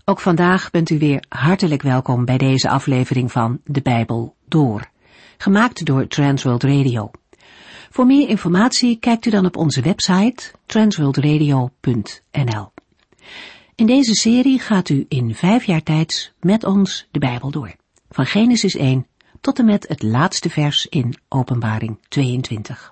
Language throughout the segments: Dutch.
Ook vandaag bent u weer hartelijk welkom bij deze aflevering van De Bijbel Door, gemaakt door Transworld Radio. Voor meer informatie kijkt u dan op onze website transworldradio.nl. In deze serie gaat u in 5 jaar tijd met ons de Bijbel door, van Genesis 1 tot en met het laatste vers in Openbaring 22.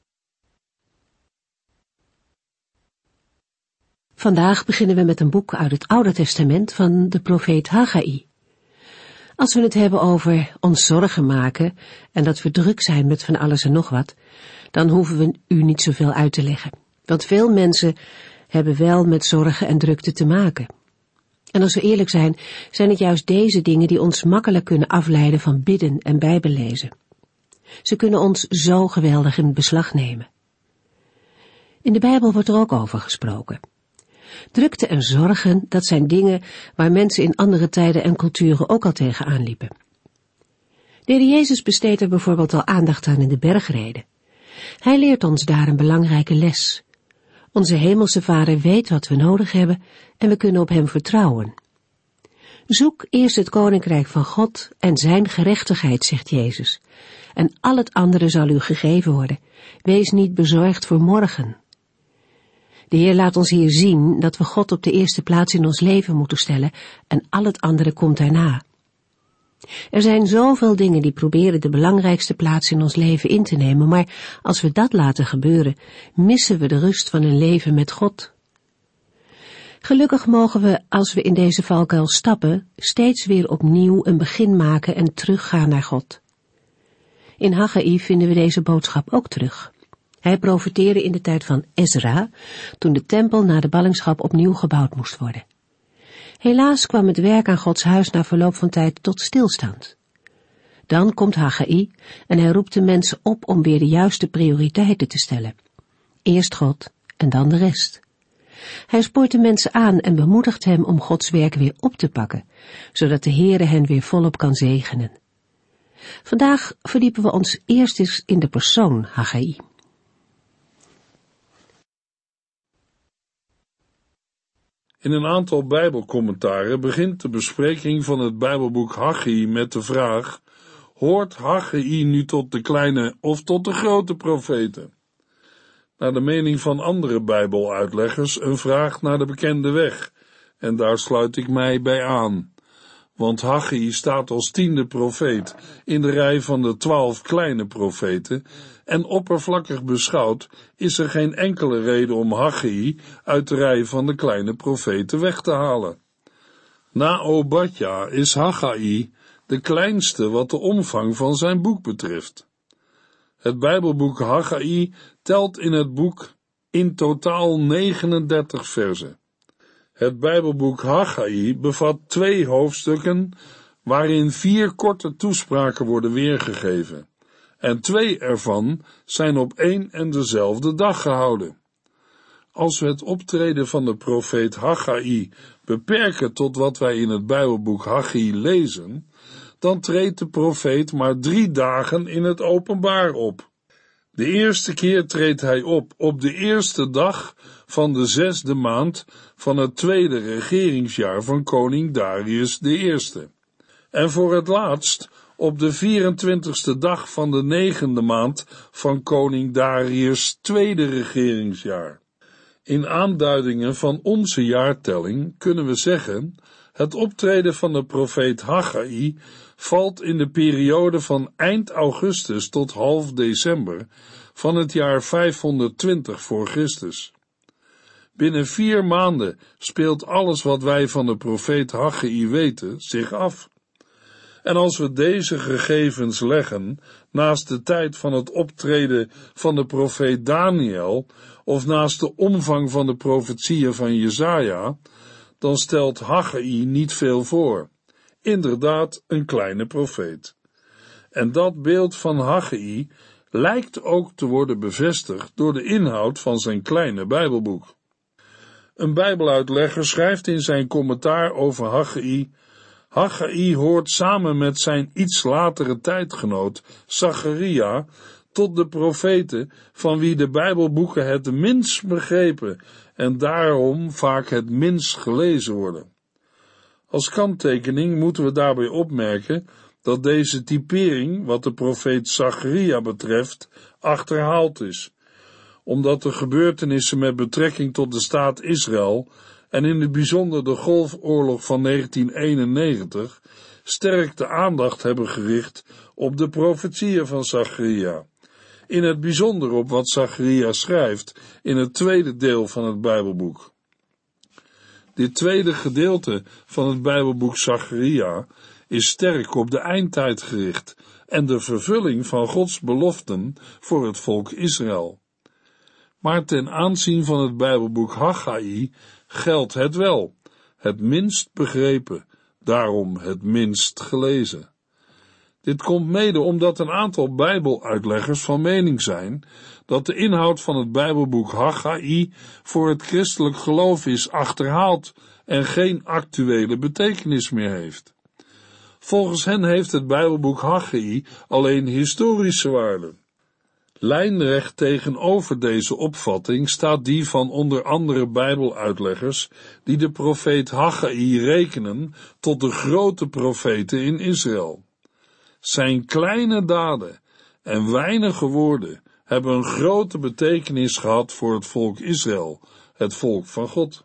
Vandaag beginnen we met een boek uit het Oude Testament van de profeet Haggai. Als we het hebben over ons zorgen maken en dat we druk zijn met van alles en nog wat, dan hoeven we u niet zoveel uit te leggen. Want veel mensen hebben wel met zorgen en drukte te maken. En als we eerlijk zijn, zijn het juist deze dingen die ons makkelijk kunnen afleiden van bidden en bijbellezen. Ze kunnen ons zo geweldig in beslag nemen. In de Bijbel wordt er ook over gesproken. Drukte en zorgen, dat zijn dingen waar mensen in andere tijden en culturen ook al tegenaan liepen. De Heer Jezus besteedt er bijvoorbeeld al aandacht aan in de bergreden. Hij leert ons daar een belangrijke les. Onze hemelse Vader weet wat we nodig hebben en we kunnen op hem vertrouwen. Zoek eerst het koninkrijk van God en zijn gerechtigheid, zegt Jezus. En al het andere zal u gegeven worden. Wees niet bezorgd voor morgen. De Heer laat ons hier zien dat we God op de eerste plaats in ons leven moeten stellen en al het andere komt daarna. Er zijn zoveel dingen die proberen de belangrijkste plaats in ons leven in te nemen, maar als we dat laten gebeuren, missen we de rust van een leven met God. Gelukkig mogen we, als we in deze valkuil stappen, steeds weer opnieuw een begin maken en teruggaan naar God. In Haggai vinden we deze boodschap ook terug. Hij profeteerde in de tijd van Ezra, toen de tempel na de ballingschap opnieuw gebouwd moest worden. Helaas kwam het werk aan Gods huis na verloop van tijd tot stilstand. Dan komt Haggai en hij roept de mensen op om weer de juiste prioriteiten te stellen. Eerst God en dan de rest. Hij spoort de mensen aan en bemoedigt hem om Gods werk weer op te pakken, zodat de Heere hen weer volop kan zegenen. Vandaag verdiepen we ons eerst eens in de persoon Haggai. In een aantal Bijbelcommentaren begint de bespreking van het Bijbelboek Haggai met de vraag: hoort Haggai nu tot de kleine of tot de grote profeten? Naar de mening van andere Bijbeluitleggers een vraag naar de bekende weg, en daar sluit ik mij bij aan. Want Haggai staat als 10e profeet in de rij van de 12 kleine profeten, en oppervlakkig beschouwd is er geen enkele reden om Haggai uit de rij van de kleine profeten weg te halen. Na Obadja is Haggai de kleinste wat de omvang van zijn boek betreft. Het Bijbelboek Haggai telt in het boek in totaal 39 verzen. Het Bijbelboek Haggai bevat 2 hoofdstukken waarin 4 korte toespraken worden weergegeven, en 2 ervan zijn op één en dezelfde dag gehouden. Als we het optreden van de profeet Haggai beperken tot wat wij in het Bijbelboek Haggai lezen, dan treedt de profeet maar 3 dagen in het openbaar op. De eerste keer treedt hij op de eerste dag van de 6e maand van het 2e regeringsjaar van koning Darius I. En voor het laatst op de 24e dag van de 9e maand van koning Darius' 2e regeringsjaar. In aanduidingen van onze jaartelling kunnen we zeggen: het optreden van de profeet Haggai valt in de periode van eind augustus tot half december van het jaar 520 voor Christus. Binnen 4 maanden speelt alles wat wij van de profeet Haggai weten zich af. En als we deze gegevens leggen naast de tijd van het optreden van de profeet Daniel of naast de omvang van de profetieën van Jesaja, dan stelt Haggai niet veel voor. Inderdaad, een kleine profeet. En dat beeld van Haggai lijkt ook te worden bevestigd door de inhoud van zijn kleine Bijbelboek. Een Bijbeluitlegger schrijft in zijn commentaar over Haggai: Haggai hoort samen met zijn iets latere tijdgenoot Zacharia tot de profeten van wie de Bijbelboeken het minst begrepen en daarom vaak het minst gelezen worden. Als kanttekening moeten we daarbij opmerken dat deze typering, wat de profeet Zacharia betreft, achterhaald is, omdat de gebeurtenissen met betrekking tot de staat Israël en in het bijzonder de Golfoorlog van 1991 sterk de aandacht hebben gericht op de profetieën van Zacharia, in het bijzonder op wat Zacharia schrijft in het tweede deel van het Bijbelboek. Dit tweede gedeelte van het Bijbelboek Zacharia is sterk op de eindtijd gericht en de vervulling van Gods beloften voor het volk Israël. Maar ten aanzien van het Bijbelboek Haggai geldt het wel, het minst begrepen, daarom het minst gelezen. Dit komt mede omdat een aantal Bijbeluitleggers van mening zijn dat de inhoud van het Bijbelboek Haggai voor het christelijk geloof is achterhaald en geen actuele betekenis meer heeft. Volgens hen heeft het Bijbelboek Haggai alleen historische waarde. Lijnrecht tegenover deze opvatting staat die van onder andere Bijbeluitleggers die de profeet Haggai rekenen tot de grote profeten in Israël. Zijn kleine daden en weinige woorden hebben een grote betekenis gehad voor het volk Israël, het volk van God.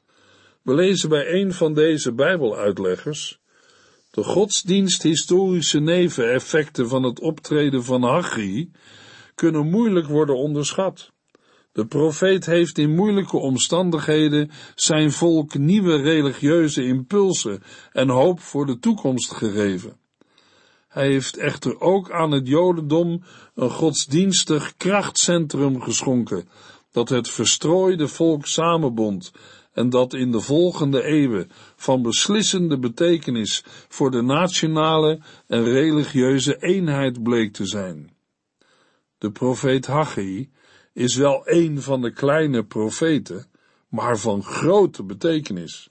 We lezen bij een van deze Bijbeluitleggers: de godsdiensthistorische neveneffecten van het optreden van Haggai kunnen moeilijk worden onderschat. De profeet heeft in moeilijke omstandigheden zijn volk nieuwe religieuze impulsen en hoop voor de toekomst gegeven. Hij heeft echter ook aan het Jodendom een godsdienstig krachtcentrum geschonken, dat het verstrooide volk samenbond en dat in de volgende eeuwen van beslissende betekenis voor de nationale en religieuze eenheid bleek te zijn. De profeet Haggai is wel een van de kleine profeten, maar van grote betekenis.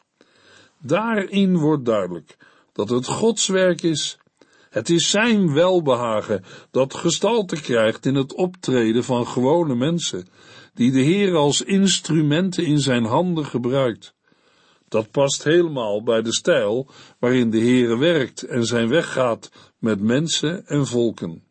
Daarin wordt duidelijk dat het Gods werk is. Het is zijn welbehagen dat gestalte krijgt in het optreden van gewone mensen, die de Heer als instrumenten in zijn handen gebruikt. Dat past helemaal bij de stijl waarin de Heer werkt en zijn weg gaat met mensen en volken.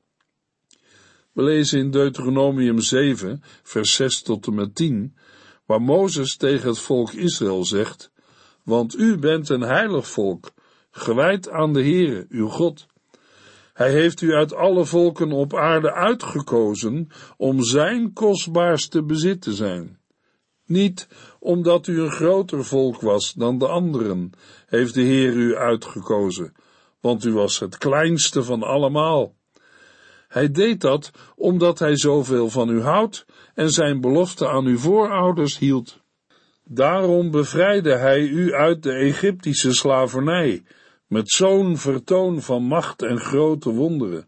We lezen in Deuteronomium 7, vers 6 tot en met 10, waar Mozes tegen het volk Israël zegt: want u bent een heilig volk, gewijd aan de Heere, uw God. Hij heeft u uit alle volken op aarde uitgekozen om zijn kostbaarste bezit te zijn. Niet omdat u een groter volk was dan de anderen, heeft de Heer u uitgekozen, want u was het kleinste van allemaal. Hij deed dat omdat hij zoveel van u houdt en zijn belofte aan uw voorouders hield. Daarom bevrijdde hij u uit de Egyptische slavernij, met zo'n vertoon van macht en grote wonderen.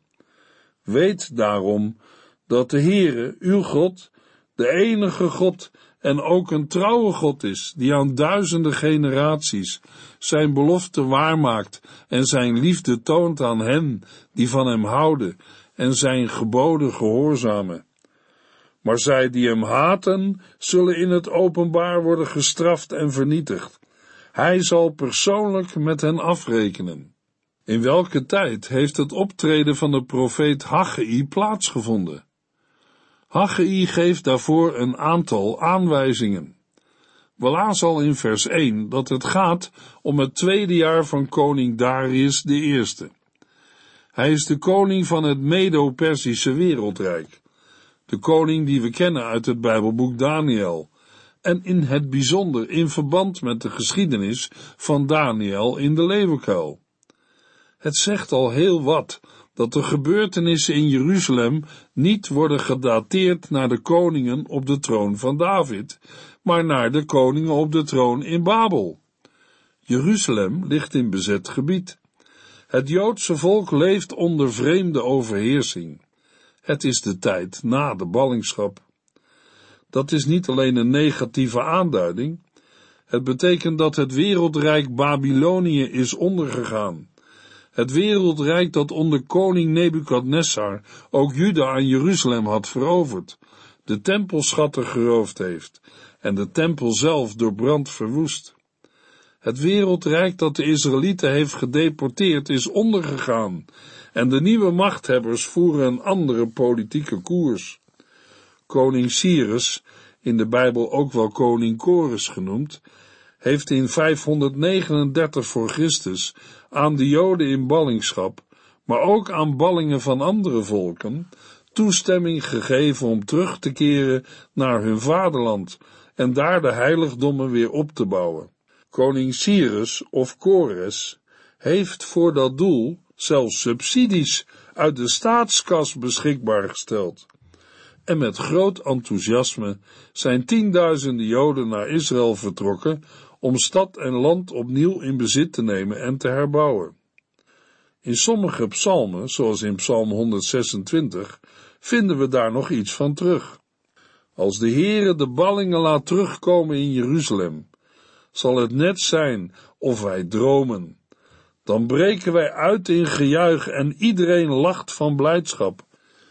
Weet daarom dat de Heere, uw God, de enige God en ook een trouwe God is, die aan duizenden generaties zijn belofte waarmaakt en zijn liefde toont aan hen die van hem houden en zijn geboden gehoorzamen. Maar zij die hem haten, zullen in het openbaar worden gestraft en vernietigd. Hij zal persoonlijk met hen afrekenen. In welke tijd heeft het optreden van de profeet Haggai plaatsgevonden? Haggai geeft daarvoor een aantal aanwijzingen. We lazen al in vers 1 dat het gaat om het tweede jaar van koning Darius I. Hij is de koning van het Medo-Persische wereldrijk, de koning die we kennen uit het Bijbelboek Daniel, en in het bijzonder in verband met de geschiedenis van Daniel in de leeuwenkuil. Het zegt al heel wat dat de gebeurtenissen in Jeruzalem niet worden gedateerd naar de koningen op de troon van David, maar naar de koningen op de troon in Babel. Jeruzalem ligt in bezet gebied. Het Joodse volk leeft onder vreemde overheersing. Het is de tijd na de ballingschap. Dat is niet alleen een negatieve aanduiding. Het betekent dat het wereldrijk Babylonië is ondergegaan. Het wereldrijk dat onder koning Nebukadnessar ook Juda en Jeruzalem had veroverd, de tempelschatten geroofd heeft en de tempel zelf door brand verwoest. Het wereldrijk dat de Israëlieten heeft gedeporteerd is ondergegaan en de nieuwe machthebbers voeren een andere politieke koers. Koning Cyrus, in de Bijbel ook wel koning Kores genoemd, heeft in 539 voor Christus aan de Joden in ballingschap, maar ook aan ballingen van andere volken, toestemming gegeven om terug te keren naar hun vaderland en daar de heiligdommen weer op te bouwen. Koning Cyrus of Kores heeft voor dat doel zelfs subsidies uit de staatskas beschikbaar gesteld. En met groot enthousiasme zijn tienduizenden Joden naar Israël vertrokken om stad en land opnieuw in bezit te nemen en te herbouwen. In sommige psalmen, zoals in Psalm 126, vinden we daar nog iets van terug. Als de Heere de ballingen laat terugkomen in Jeruzalem, zal het net zijn of wij dromen. Dan breken wij uit in gejuich en iedereen lacht van blijdschap.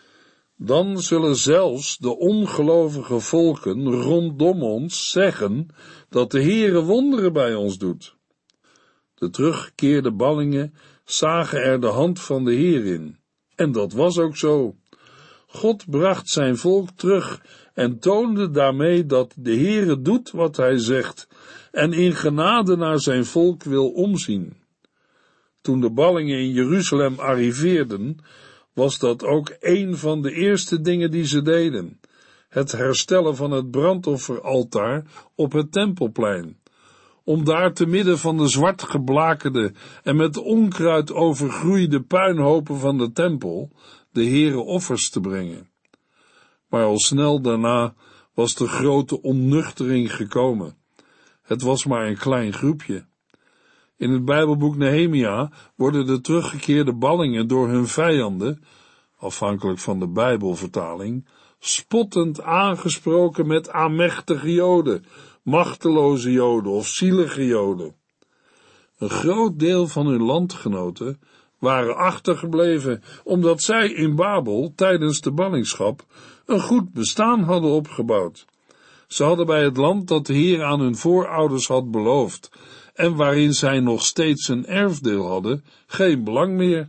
Dan zullen zelfs de ongelovige volken rondom ons zeggen dat de Heere wonderen bij ons doet. De teruggekeerde ballingen zagen er de hand van de Heer in. En dat was ook zo. God bracht zijn volk terug en toonde daarmee dat de Heere doet wat hij zegt en in genade naar zijn volk wil omzien. Toen de ballingen in Jeruzalem arriveerden, was dat ook een van de eerste dingen die ze deden: het herstellen van het brandofferaltaar op het Tempelplein, om daar te midden van de zwart geblakerde en met onkruid overgroeide puinhopen van de tempel de Heere offers te brengen. Maar al snel daarna was de grote onnuchtering gekomen. Het was maar een klein groepje. In het Bijbelboek Nehemia worden de teruggekeerde ballingen door hun vijanden, afhankelijk van de Bijbelvertaling, spottend aangesproken met amechtige Joden, machteloze Joden of zielige Joden. Een groot deel van hun landgenoten waren achtergebleven, omdat zij in Babel tijdens de ballingschap een goed bestaan hadden opgebouwd. Ze hadden bij het land dat de Heer aan hun voorouders had beloofd en waarin zij nog steeds een erfdeel hadden, geen belang meer.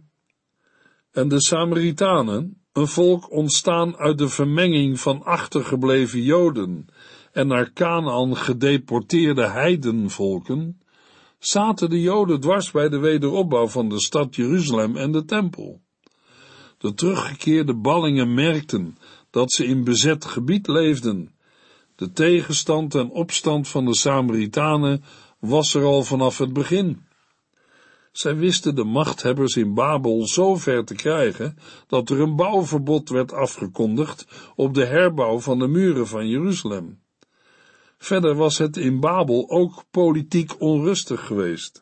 En de Samaritanen, een volk ontstaan uit de vermenging van achtergebleven Joden en naar Kanaan gedeporteerde heidenvolken, zaten de Joden dwars bij de wederopbouw van de stad Jeruzalem en de tempel. De teruggekeerde ballingen merkten dat ze in bezet gebied leefden. De tegenstand en opstand van de Samaritanen was er al vanaf het begin. Zij wisten de machthebbers in Babel zo ver te krijgen dat er een bouwverbod werd afgekondigd op de herbouw van de muren van Jeruzalem. Verder was het in Babel ook politiek onrustig geweest.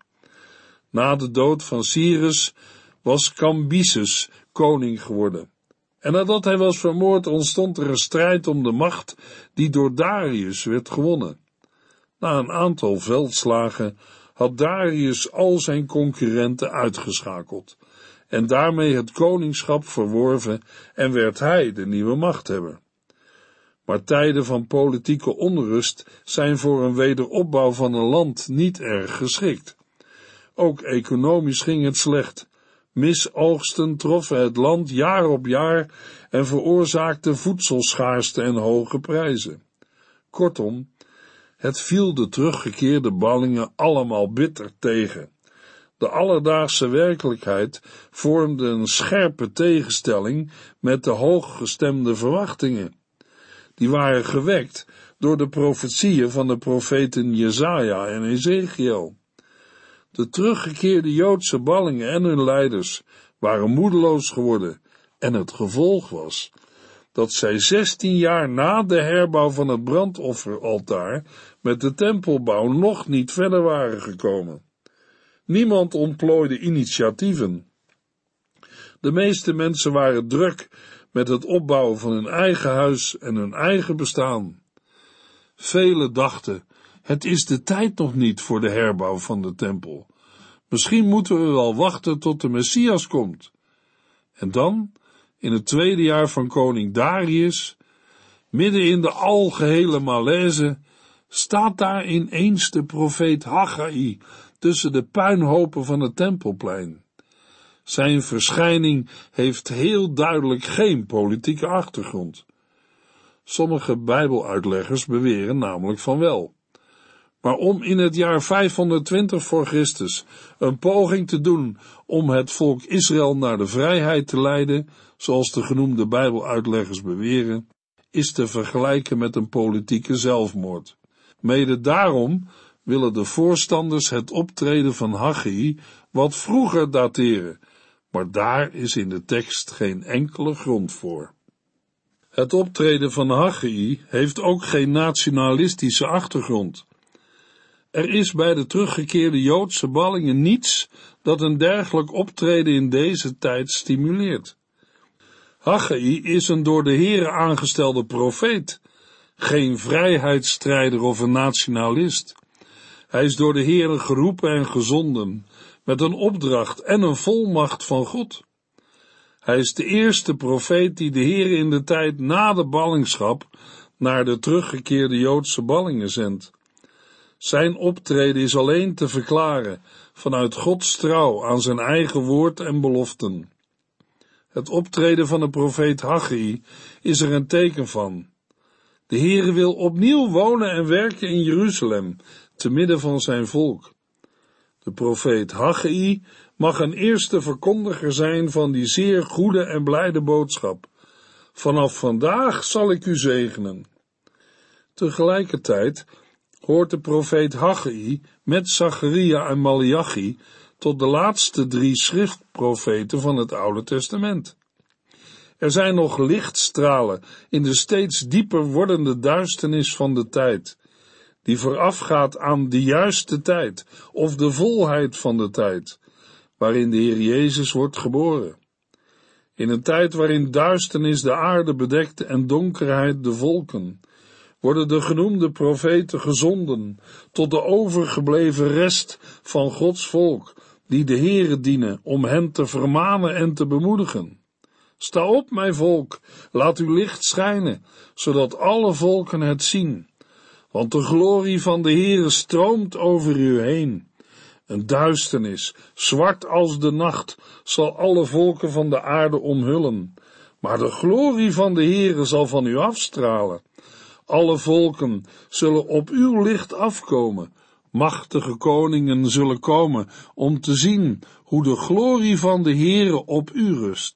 Na de dood van Cyrus was Cambyses koning geworden. En nadat hij was vermoord ontstond er een strijd om de macht die door Darius werd gewonnen. Na een aantal veldslagen had Darius al zijn concurrenten uitgeschakeld en daarmee het koningschap verworven en werd hij de nieuwe machthebber. Maar tijden van politieke onrust zijn voor een wederopbouw van een land niet erg geschikt. Ook economisch ging het slecht. Misoogsten troffen het land jaar op jaar en veroorzaakten voedselschaarste en hoge prijzen. Kortom, het viel de teruggekeerde ballingen allemaal bitter tegen. De alledaagse werkelijkheid vormde een scherpe tegenstelling met de hooggestemde verwachtingen. Die waren gewekt door de profetieën van de profeten Jesaja en Ezekiel. De teruggekeerde Joodse ballingen en hun leiders waren moedeloos geworden en het gevolg was dat zij 16 jaar na de herbouw van het brandofferaltaar met de tempelbouw nog niet verder waren gekomen. Niemand ontplooide initiatieven. De meeste mensen waren druk met het opbouwen van hun eigen huis en hun eigen bestaan. Velen dachten, het is de tijd nog niet voor de herbouw van de tempel. Misschien moeten we wel wachten tot de Messias komt. En dan, in het 2e jaar van koning Darius, midden in de algehele malaise, staat daar ineens de profeet Haggai tussen de puinhopen van het Tempelplein. Zijn verschijning heeft heel duidelijk geen politieke achtergrond. Sommige Bijbeluitleggers beweren namelijk van wel. Maar om in het jaar 520 voor Christus een poging te doen om het volk Israël naar de vrijheid te leiden, zoals de genoemde Bijbeluitleggers beweren, is te vergelijken met een politieke zelfmoord. Mede daarom willen de voorstanders het optreden van Haggai wat vroeger dateren, maar daar is in de tekst geen enkele grond voor. Het optreden van Haggai heeft ook geen nationalistische achtergrond. Er is bij de teruggekeerde Joodse ballingen niets dat een dergelijk optreden in deze tijd stimuleert. Haggai is een door de Heere aangestelde profeet, geen vrijheidsstrijder of een nationalist. Hij is door de Heere geroepen en gezonden, met een opdracht en een volmacht van God. Hij is de eerste profeet die de Heere in de tijd na de ballingschap naar de teruggekeerde Joodse ballingen zendt. Zijn optreden is alleen te verklaren vanuit Gods trouw aan zijn eigen woord en beloften. Het optreden van de profeet Haggai is er een teken van. De Heere wil opnieuw wonen en werken in Jeruzalem, te midden van zijn volk. De profeet Haggai mag een eerste verkondiger zijn van die zeer goede en blijde boodschap. Vanaf vandaag zal ik u zegenen. Tegelijkertijd hoort de profeet Haggai met Zacharia en Maleachi tot de laatste 3 schriftprofeten van het Oude Testament. Er zijn nog lichtstralen in de steeds dieper wordende duisternis van de tijd, die voorafgaat aan de juiste tijd of de volheid van de tijd, waarin de Heer Jezus wordt geboren. In een tijd waarin duisternis de aarde bedekt en donkerheid de volken, worden de genoemde profeten gezonden tot de overgebleven rest van Gods volk, die de Heere dienen om hen te vermanen en te bemoedigen. Sta op, mijn volk, laat uw licht schijnen, zodat alle volken het zien. Want de glorie van de Heere stroomt over u heen. Een duisternis, zwart als de nacht, zal alle volken van de aarde omhullen. Maar de glorie van de Heere zal van u afstralen. Alle volken zullen op uw licht afkomen. Machtige koningen zullen komen om te zien hoe de glorie van de Heere op u rust.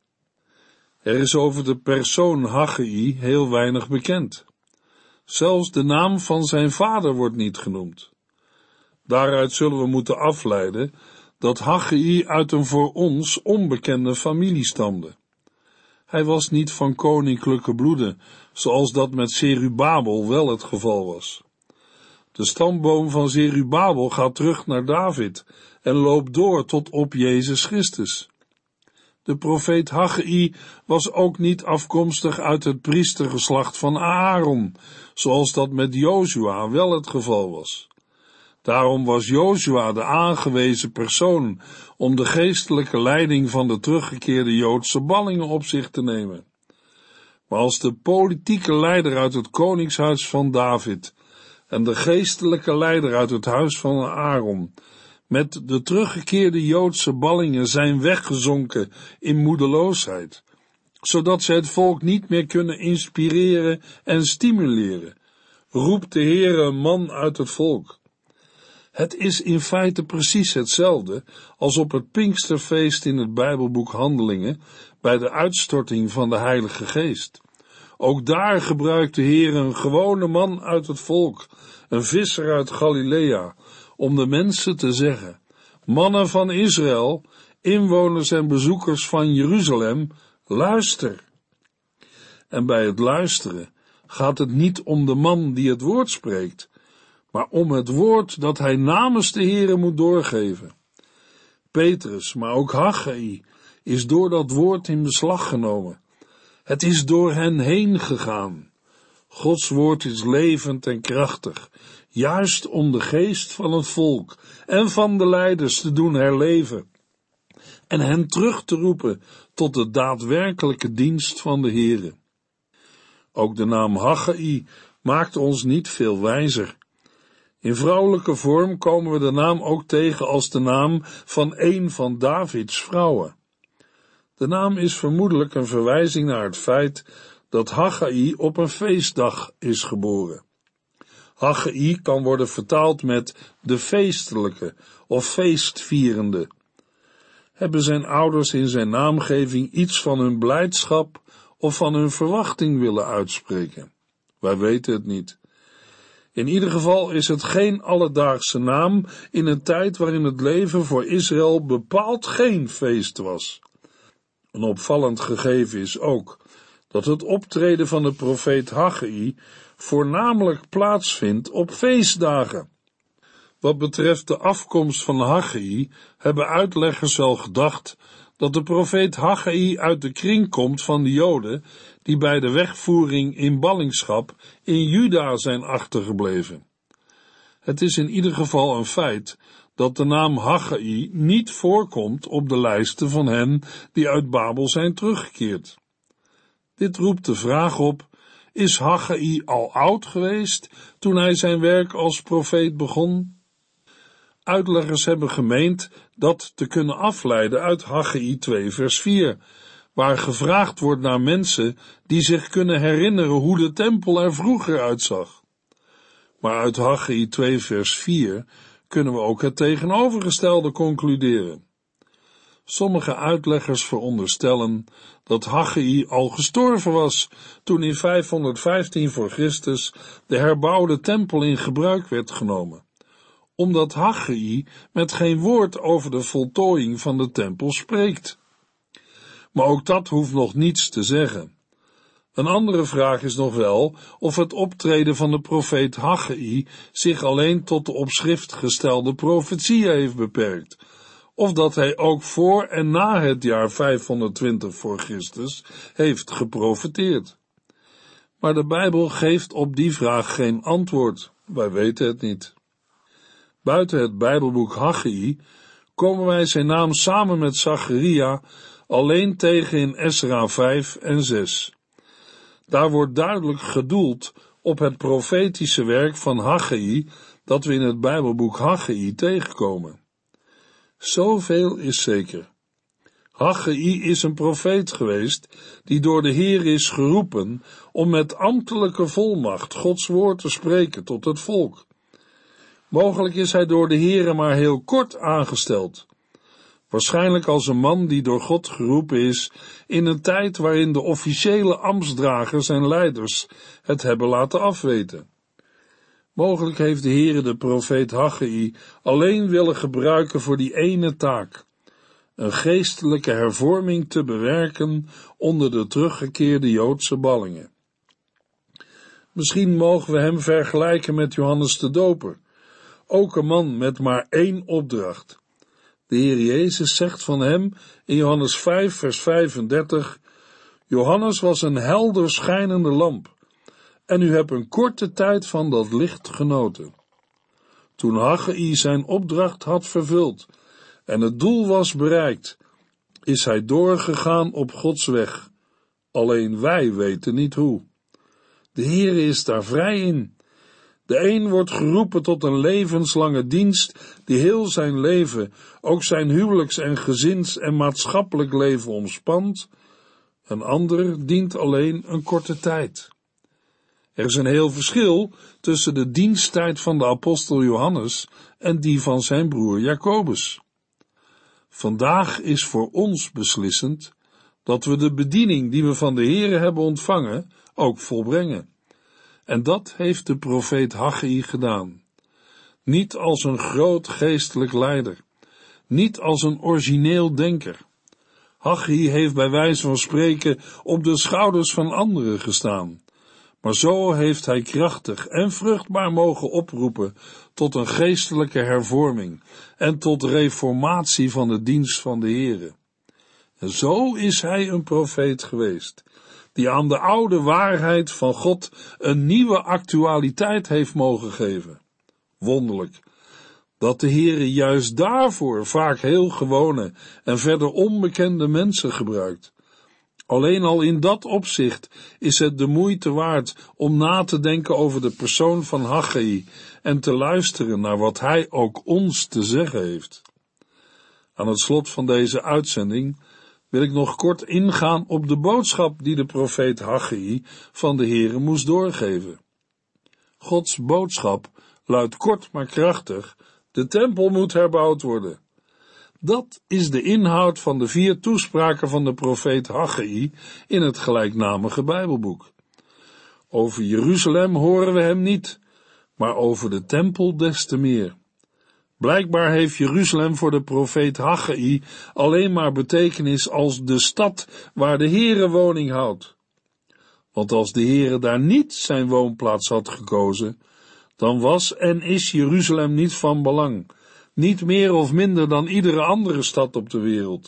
Er is over de persoon Haggai heel weinig bekend. Zelfs de naam van zijn vader wordt niet genoemd. Daaruit zullen we moeten afleiden dat Haggai uit een voor ons onbekende familie stamde. Hij was niet van koninklijke bloeden, zoals dat met Zerubabel wel het geval was. De stamboom van Zerubabel gaat terug naar David en loopt door tot op Jezus Christus. De profeet Haggai was ook niet afkomstig uit het priestergeslacht van Aaron, zoals dat met Jozua wel het geval was. Daarom was Jozua de aangewezen persoon om de geestelijke leiding van de teruggekeerde Joodse ballingen op zich te nemen. Maar als de politieke leider uit het koningshuis van David en de geestelijke leider uit het huis van Aaron met de teruggekeerde Joodse ballingen zijn weggezonken in moedeloosheid, zodat ze het volk niet meer kunnen inspireren en stimuleren, roept de Heere een man uit het volk. Het is in feite precies hetzelfde als op het Pinksterfeest in het Bijbelboek Handelingen bij de uitstorting van de Heilige Geest. Ook daar gebruikt de Heer een gewone man uit het volk, een visser uit Galilea, om de mensen te zeggen: mannen van Israël, inwoners en bezoekers van Jeruzalem, luister. En bij het luisteren gaat het niet om de man die het woord spreekt, maar om het woord dat hij namens de Heere moet doorgeven. Petrus, maar ook Haggai, is door dat woord in beslag genomen. Het is door hen heen gegaan. Gods woord is levend en krachtig, juist om de geest van het volk en van de leiders te doen herleven en hen terug te roepen tot de daadwerkelijke dienst van de Heere. Ook de naam Haggai maakt ons niet veel wijzer. In vrouwelijke vorm komen we de naam ook tegen als de naam van een van Davids vrouwen. De naam is vermoedelijk een verwijzing naar het feit dat Haggai op een feestdag is geboren. Haggai kan worden vertaald met de feestelijke of feestvierende. Hebben zijn ouders in zijn naamgeving iets van hun blijdschap of van hun verwachting willen uitspreken? Wij weten het niet. In ieder geval is het geen alledaagse naam in een tijd waarin het leven voor Israël bepaald geen feest was. Een opvallend gegeven is ook dat het optreden van de profeet Haggai voornamelijk plaatsvindt op feestdagen. Wat betreft de afkomst van Haggai hebben uitleggers wel gedacht dat de profeet Haggai uit de kring komt van de Joden die bij de wegvoering in ballingschap in Juda zijn achtergebleven. Het is in ieder geval een feit dat de naam Haggai niet voorkomt op de lijsten van hen die uit Babel zijn teruggekeerd. Dit roept de vraag op: is Haggai al oud geweest toen hij zijn werk als profeet begon? Uitleggers hebben gemeend dat te kunnen afleiden uit Haggai 2 vers 4, waar gevraagd wordt naar mensen die zich kunnen herinneren hoe de tempel er vroeger uitzag. Maar uit Haggai 2 vers 4 kunnen we ook het tegenovergestelde concluderen. Sommige uitleggers veronderstellen dat Haggai al gestorven was toen in 515 voor Christus de herbouwde tempel in gebruik werd genomen, omdat Haggai met geen woord over de voltooiing van de tempel spreekt. Maar ook dat hoeft nog niets te zeggen. Een andere vraag is nog wel of het optreden van de profeet Haggai zich alleen tot de op schrift gestelde profetieën heeft beperkt, of dat hij ook voor en na het jaar 520 voor Christus heeft geprofeteerd. Maar de Bijbel geeft op die vraag geen antwoord, wij weten het niet. Buiten het Bijbelboek Haggai komen wij zijn naam samen met Zacharia alleen tegen in Esra 5 en 6. Daar wordt duidelijk gedoeld op het profetische werk van Haggai dat we in het Bijbelboek Haggai tegenkomen. Zoveel is zeker. Haggai is een profeet geweest die door de Heer is geroepen om met ambtelijke volmacht Gods woord te spreken tot het volk. Mogelijk is hij door de Heere maar heel kort aangesteld. Waarschijnlijk als een man die door God geroepen is in een tijd waarin de officiële ambtsdragers en leiders het hebben laten afweten. Mogelijk heeft de Heere de profeet Haggai alleen willen gebruiken voor die ene taak, een geestelijke hervorming te bewerken onder de teruggekeerde Joodse ballingen. Misschien mogen we hem vergelijken met Johannes de Doper, ook een man met maar één opdracht. De Heer Jezus zegt van hem in Johannes 5 vers 35, Johannes was een helder schijnende lamp, en u hebt een korte tijd van dat licht genoten. Toen Haggai zijn opdracht had vervuld en het doel was bereikt, is hij doorgegaan op Gods weg. Alleen wij weten niet hoe. De Heer is daar vrij in. De een wordt geroepen tot een levenslange dienst die heel zijn leven, ook zijn huwelijks- en gezins- en maatschappelijk leven omspant. Een ander dient alleen een korte tijd. Er is een heel verschil tussen de diensttijd van de apostel Johannes en die van zijn broer Jacobus. Vandaag is voor ons beslissend dat we de bediening die we van de Heere hebben ontvangen ook volbrengen. En dat heeft de profeet Haggai gedaan. Niet als een groot geestelijk leider, niet als een origineel denker. Haggai heeft bij wijze van spreken op de schouders van anderen gestaan. Maar zo heeft hij krachtig en vruchtbaar mogen oproepen tot een geestelijke hervorming en tot reformatie van de dienst van de Heere. En zo is hij een profeet geweest, die aan de oude waarheid van God een nieuwe actualiteit heeft mogen geven. Wonderlijk, dat de Heere juist daarvoor vaak heel gewone en verder onbekende mensen gebruikt. Alleen al in dat opzicht is het de moeite waard om na te denken over de persoon van Haggai en te luisteren naar wat hij ook ons te zeggen heeft. Aan het slot van deze uitzending wil ik nog kort ingaan op de boodschap die de profeet Haggai van de Heere moest doorgeven. Gods boodschap luidt kort maar krachtig: de tempel moet herbouwd worden. Dat is de inhoud van de 4 toespraken van de profeet Haggai in het gelijknamige Bijbelboek. Over Jeruzalem horen we hem niet, maar over de tempel des te meer. Blijkbaar heeft Jeruzalem voor de profeet Haggai alleen maar betekenis als de stad waar de Heere woning houdt. Want als de Heere daar niet zijn woonplaats had gekozen, dan was en is Jeruzalem niet van belang, niet meer of minder dan iedere andere stad op de wereld.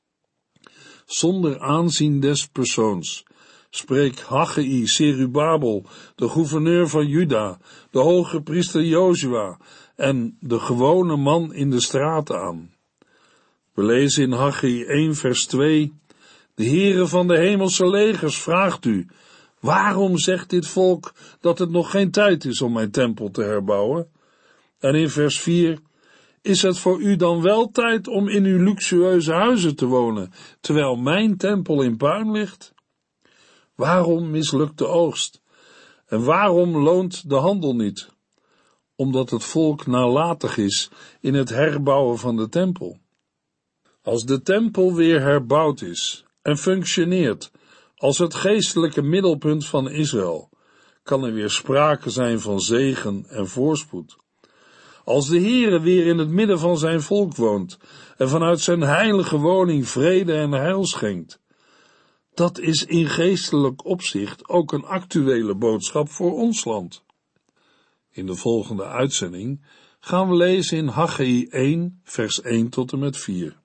Zonder aanzien des persoons spreekt Haggai Zerubabel, de gouverneur van Juda, de hoge priester Jozua en de gewone man in de straat aan. We lezen in Haggai 1 vers 2: de Heere van de hemelse legers vraagt u: waarom zegt dit volk dat het nog geen tijd is om mijn tempel te herbouwen? En in vers 4: is het voor u dan wel tijd om in uw luxueuze huizen te wonen, terwijl mijn tempel in puin ligt? Waarom mislukt de oogst? En waarom loont de handel niet? Omdat het volk nalatig is in het herbouwen van de tempel. Als de tempel weer herbouwd is en functioneert als het geestelijke middelpunt van Israël, kan er weer sprake zijn van zegen en voorspoed. Als de Heere weer in het midden van zijn volk woont en vanuit zijn heilige woning vrede en heil schenkt, dat is in geestelijk opzicht ook een actuele boodschap voor ons land. In de volgende uitzending gaan we lezen in Haggai 1, vers 1 tot en met 4.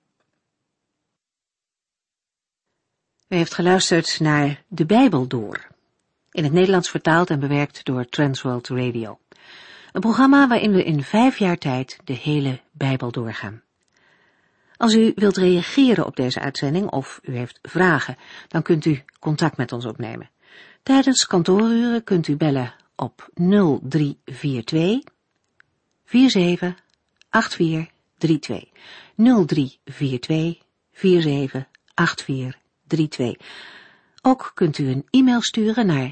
U heeft geluisterd naar De Bijbel Door, in het Nederlands vertaald en bewerkt door Transworld Radio. Een programma waarin we in 5 jaar tijd de hele Bijbel doorgaan. Als u wilt reageren op deze uitzending of u heeft vragen, dan kunt u contact met ons opnemen. Tijdens kantooruren kunt u bellen op 0342 478432. 0342 478432. Ook kunt u een e-mail sturen naar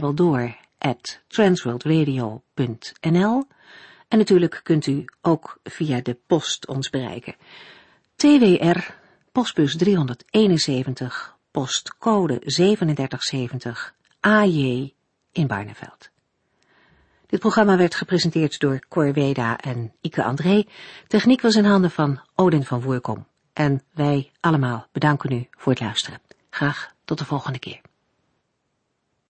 debijbeldoor@transworldradio.nl en natuurlijk kunt u ook via de post ons bereiken. TWR, postbus 371, postcode 3770, AJ in Barneveld. Dit programma werd gepresenteerd door Cor Weda en Ike André. Techniek was in handen van Odin van Voerkom. En wij allemaal bedanken u voor het luisteren. Graag tot de volgende keer.